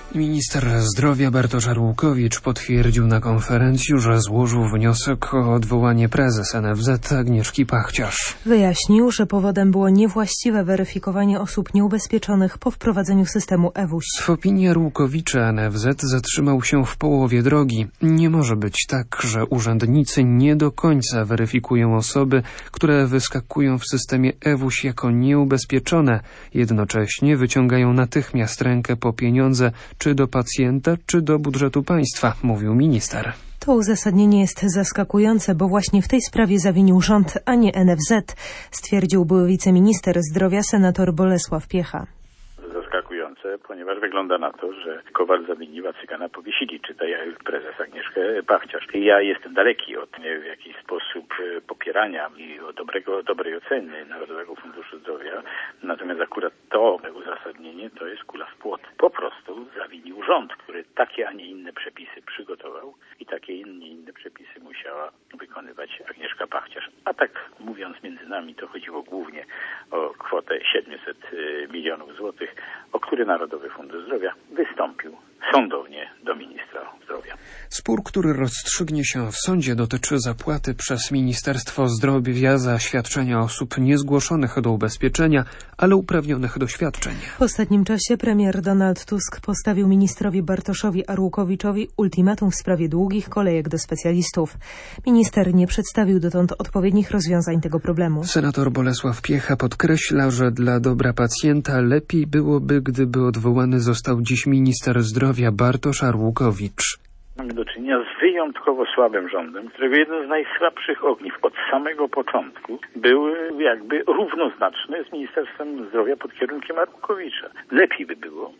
Minister zdrowia Bartosz Arłukowicz potwierdził na konferencji, że złożył wniosek o odwołanie prezes NFZ Agnieszki Pachciarz. Wyjaśnił, że powodem było niewłaściwe weryfikowanie osób nieubezpieczonych po wprowadzeniu systemu EWUŚ. W opinii Arłukowicza NFZ zatrzymał się w połowie drogi. Nie może być tak, że urzędnicy nie do końca weryfikują osoby, które wyskakują w systemie EWUŚ jako nieubezpieczone. Jednocześnie wyciągają natychmiast rękę po pieniądze, czy do pacjenta, czy do budżetu państwa, mówił minister. To uzasadnienie jest zaskakujące, bo właśnie w tej sprawie zawinił rząd, a nie NFZ, stwierdził były wiceminister zdrowia senator Bolesław Piecha. Zaskakujące, ponieważ wygląda na to, że Kowal zawinił, a Cygana powiesili, czytaj prezes Agnieszkę Pachciarz. Ja jestem daleki od w jakiś sposób popierania i dobrej oceny Narodowego Funduszu Zdrowia, natomiast akurat to uzasadnienie to jest kula w płot. Po prostu zawinił rząd, który takie, a nie inne przepisy przygotował i takie inne przepisy musiała wykonywać Agnieszka Pachciarz. A tak mówiąc między nami, to chodziło głównie o kwotę 700 milionów złotych, o który Narodowy Fundusz Zdrowia wystąpił sądownie do ministra zdrowia. Spór, który rozstrzygnie się w sądzie, dotyczy zapłaty przez Ministerstwo Zdrowia za świadczenia osób niezgłoszonych do ubezpieczenia, ale uprawnionych do świadczeń. W ostatnim czasie premier Donald Tusk postawił ministrowi Bartoszowi Arłukowiczowi ultimatum w sprawie długich kolejek do specjalistów. Minister nie przedstawił dotąd odpowiednich rozwiązań tego problemu. Senator Bolesław Piecha podkreśla, że dla dobra pacjenta lepiej byłoby, gdyby odwołany został dziś minister zdrowia Bartosz Arłukowicz. Mamy do czynienia z wyjątkowo słabym rządem, którego jeden z najsłabszych ogniw od samego początku był jakby równoznaczny z Ministerstwem Zdrowia pod kierunkiem Arłukowicza. Lepiej by było,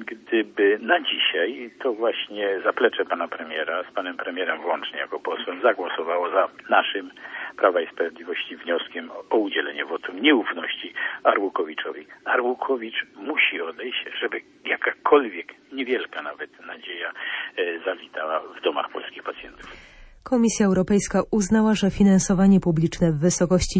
gdyby na dzisiaj to właśnie zaplecze pana premiera, z panem premierem włącznie jako posłem, zagłosowało za naszym Prawa i Sprawiedliwości wnioskiem o udzielenie wotum nieufności Arłukowiczowi. Arłukowicz musi odejść, żeby jakakolwiek, niewielka nawet nadzieja zawitała w domach polskich pacjentów. Komisja Europejska uznała, że finansowanie publiczne w wysokości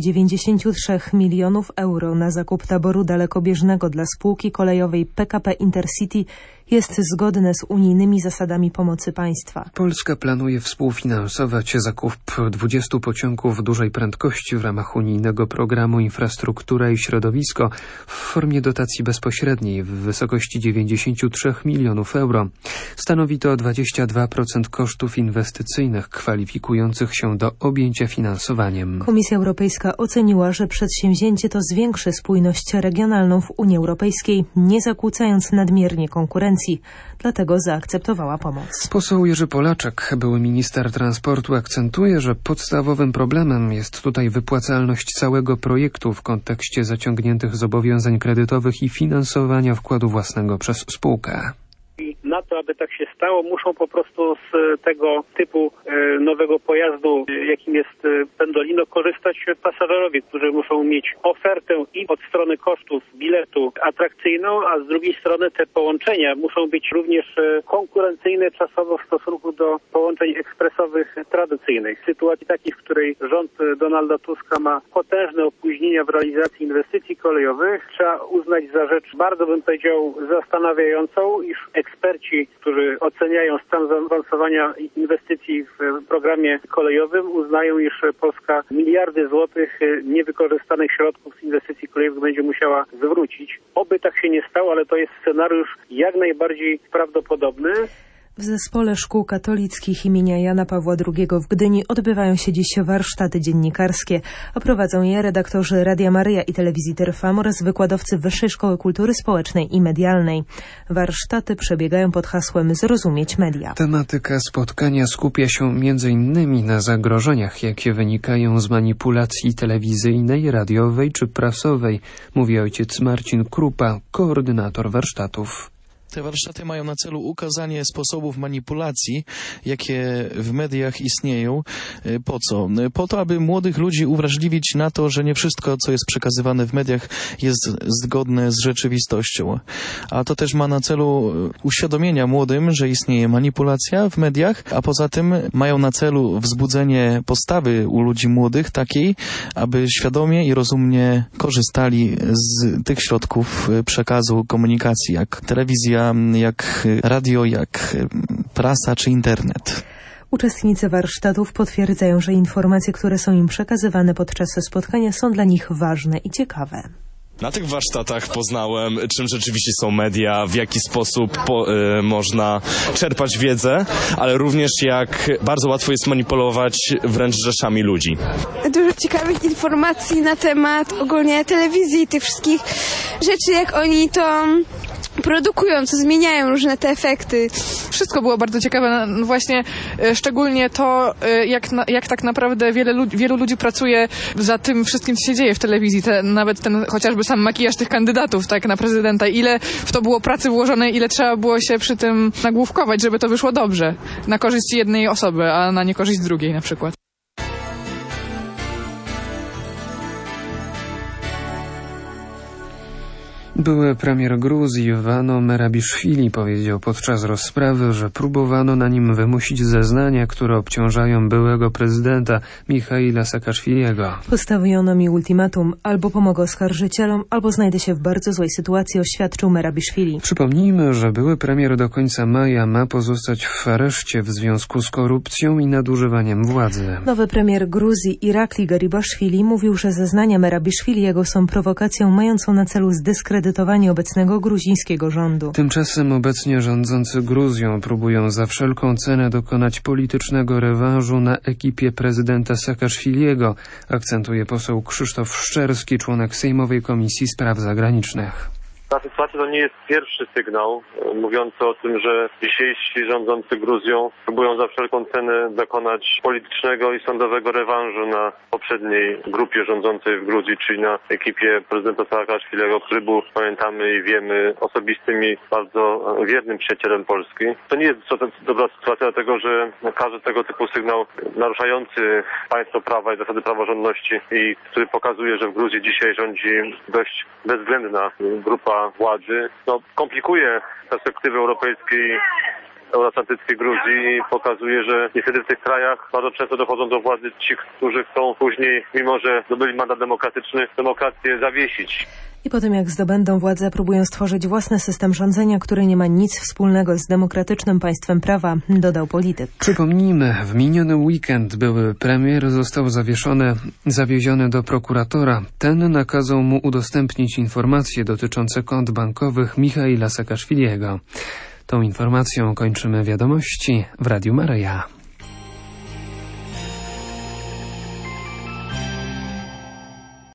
93 milionów euro na zakup taboru dalekobieżnego dla spółki kolejowej PKP Intercity jest zgodne z unijnymi zasadami pomocy państwa. Polska planuje współfinansować zakup 20 pociągów dużej prędkości w ramach unijnego programu Infrastruktura i Środowisko w formie dotacji bezpośredniej w wysokości 93 milionów euro. Stanowi to 22% kosztów inwestycyjnych kwalifikujących się do objęcia finansowaniem. Komisja Europejska oceniła, że przedsięwzięcie to zwiększy spójność regionalną w Unii Europejskiej, nie zakłócając nadmiernie konkurencji. Dlatego zaakceptowała pomoc. Poseł Jerzy Polaczek, były minister transportu, akcentuje, że podstawowym problemem jest tutaj wypłacalność całego projektu w kontekście zaciągniętych zobowiązań kredytowych i finansowania wkładu własnego przez spółkę. I na to, aby tak się stało, muszą po prostu z tego typu nowego pojazdu, jakim jest Pendolino, korzystać pasażerowie, którzy muszą mieć ofertę i od strony kosztów biletu atrakcyjną, a z drugiej strony te połączenia muszą być również konkurencyjne czasowo w stosunku do połączeń ekspresowych tradycyjnych. W sytuacji takiej, w której rząd Donalda Tuska ma potężne opóźnienia w realizacji inwestycji kolejowych, trzeba uznać za rzecz bardzo, bym powiedział, zastanawiającą, iż eksperci, którzy oceniają stan zaawansowania inwestycji w programie kolejowym, uznają, iż Polska miliardy złotych niewykorzystanych środków z inwestycji kolejowych będzie musiała zwrócić. Oby tak się nie stało, ale to jest scenariusz jak najbardziej prawdopodobny. W Zespole Szkół Katolickich imienia Jana Pawła II w Gdyni odbywają się dziś warsztaty dziennikarskie. Oprowadzą je redaktorzy Radia Maryja i Telewizji Trwam oraz wykładowcy Wyższej Szkoły Kultury Społecznej i Medialnej. Warsztaty przebiegają pod hasłem Zrozumieć media. Tematyka spotkania skupia się m.in. na zagrożeniach, jakie wynikają z manipulacji telewizyjnej, radiowej czy prasowej, mówi ojciec Marcin Krupa, koordynator warsztatów. Te warsztaty mają na celu ukazanie sposobów manipulacji, jakie w mediach istnieją. Po co? Po to, aby młodych ludzi uwrażliwić na to, że nie wszystko, co jest przekazywane w mediach, jest zgodne z rzeczywistością. A to też ma na celu uświadomienia młodym, że istnieje manipulacja w mediach, a poza tym mają na celu wzbudzenie postawy u ludzi młodych takiej, aby świadomie i rozumnie korzystali z tych środków przekazu komunikacji, jak telewizja, media, jak radio, jak prasa czy internet. Uczestnicy warsztatów potwierdzają, że informacje, które są im przekazywane podczas spotkania, są dla nich ważne i ciekawe. Na tych warsztatach poznałem, czym rzeczywiście są media, w jaki sposób można czerpać wiedzę, ale również jak bardzo łatwo jest manipulować wręcz rzeszami ludzi. Dużo ciekawych informacji na temat ogólnie telewizji i tych wszystkich rzeczy, jak oni to produkują, co zmieniają różne te efekty. Wszystko było bardzo ciekawe, właśnie szczególnie to, jak tak naprawdę wielu ludzi pracuje za tym wszystkim, co się dzieje w telewizji. Nawet ten chociażby sam makijaż tych kandydatów tak na prezydenta. Ile w to było pracy włożone, ile trzeba było się przy tym nagłówkować, żeby to wyszło dobrze. Na korzyść jednej osoby, a na niekorzyść drugiej na przykład. Były premier Gruzji Ivano Merabiszwili powiedział podczas rozprawy, że próbowano na nim wymusić zeznania, które obciążają byłego prezydenta Michaila Saakaszwiliego. Postawiono mi ultimatum: albo pomogę oskarżycielom, albo znajdę się w bardzo złej sytuacji, oświadczył Merabiszwili. Przypomnijmy, że były premier do końca maja ma pozostać w areszcie w związku z korupcją i nadużywaniem władzy. Nowy premier Gruzji Irakli Garibaszwili mówił, że zeznania Merabiszwiliego są prowokacją mającą na celu zdyskredytowanie obecnego gruzińskiego rządu. Tymczasem obecnie rządzący Gruzją próbują za wszelką cenę dokonać politycznego rewanżu na ekipie prezydenta Saakaszwiliego, akcentuje poseł Krzysztof Szczerski, członek Sejmowej Komisji Spraw Zagranicznych. Ta sytuacja to nie jest pierwszy sygnał mówiący o tym, że dzisiejsi rządzący Gruzją próbują za wszelką cenę dokonać politycznego i sądowego rewanżu na poprzedniej grupie rządzącej w Gruzji, czyli na ekipie prezydenta Saakaszwilego, który był, pamiętamy i wiemy, osobistym i bardzo wiernym przyjacielem Polski. To nie jest dobra sytuacja, dlatego że każdy tego typu sygnał naruszający państwo prawa i zasady praworządności i który pokazuje, że w Gruzji dzisiaj rządzi dość bezwzględna grupa władzy, komplikuje perspektywy europejskiej, euroatlantyckiej Gruzji i pokazuje, że niestety w tych krajach bardzo często dochodzą do władzy ci, którzy chcą później, mimo że zdobyli mandat demokratyczny, demokrację zawiesić. I po tym, jak zdobędą władzę, próbują stworzyć własny system rządzenia, który nie ma nic wspólnego z demokratycznym państwem prawa, dodał polityk. Przypomnijmy, w miniony weekend były premier został zawieziony do prokuratora. Ten nakazał mu udostępnić informacje dotyczące kont bankowych Michaila Saakaszwiliego. Tą informacją kończymy wiadomości w Radiu Maryja.